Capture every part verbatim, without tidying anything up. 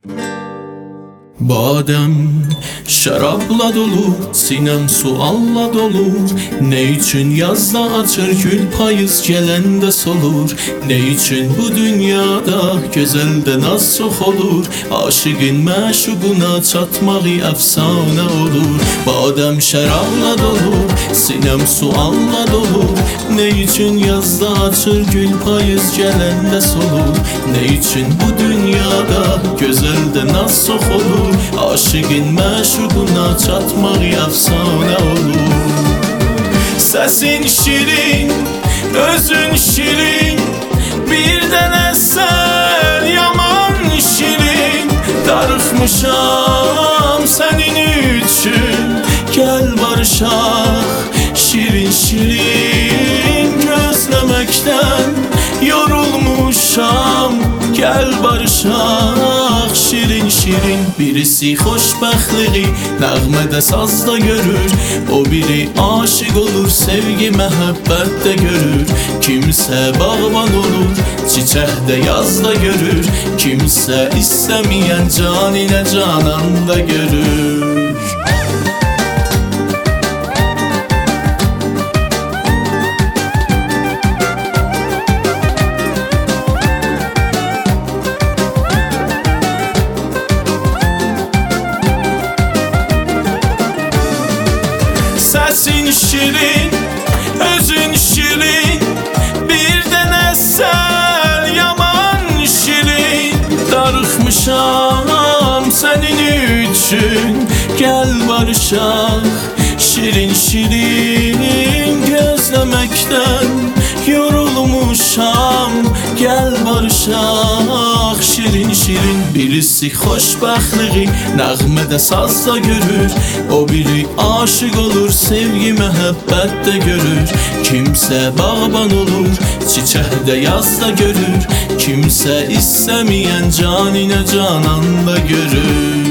Badem şarapla dolu, sinem sualla dolu. Ne için yazda açır gül, payız gelende solur. Ne için bu dünyada gözelde naz çok olur. Aşıkın məşuquna çatmağı efsane olur. Badem şarapla dolu, sinem sualla dolu. Ne için yazda açır gül, payız gelende solur. Ne için bu dünyada gözelde naz çok olur. Aşıkın məşuquna çatmaq efsane olur. Səsin şirin, özün şirin, bir dənə sən yaman şirin. Darıxmışam sənin üçün, gəl barışaq. Şirin şirin gözləməkdən yorulmuşam, gəl barışaq. Şirin şirin birisi xoşbəxtliği nəğmədə sazda görür. O biri aşık olur, sevgi məhəbbətdə görür. Kimsə bağban olur, çiçəkdə yazda görür. Kimsə istəməyən canine cananda görür. Səsin şirin, özün şirin, bir dənə sən yaman şirin. Darıxmışam sənin üçün, gəl barışaq. Şirin şirin gözləməkdən yorulmuşam, gəl barışaq. Şirin şirin birisi xoşbəxtliği nəğmədə sazda görür. O biri aşık olur, sevgi məhəbbətdə görür. Kimsə bağban olur, çiçəkdə yazda görür. Kimsə istəməyən canine cananda görür.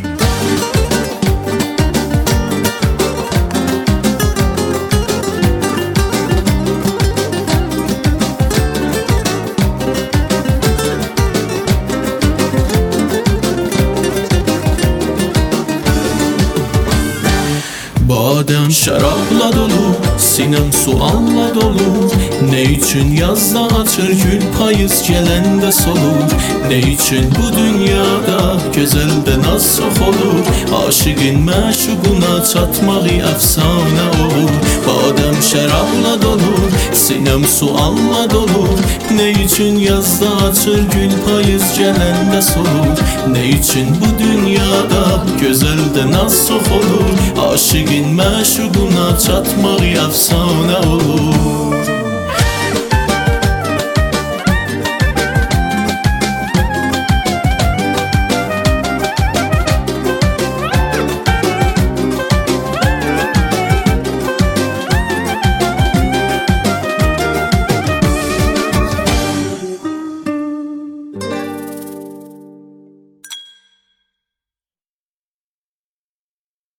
Badem şarapla dolu, sinem sualla dolu. Ne için yazda açır gül, payız gelende solur. Ne için bu dünyada gözelde naz çok olur. Aşıkın məşuquna çatmağı efsane olur. Badem şarapla dolu, sinem sualla dolu. Ne için yazda açır gül, payız gelende solur. Ne için bu dünyada gözelde naz çok olur. Aşıkın məşuquna çatmaq efsane olur.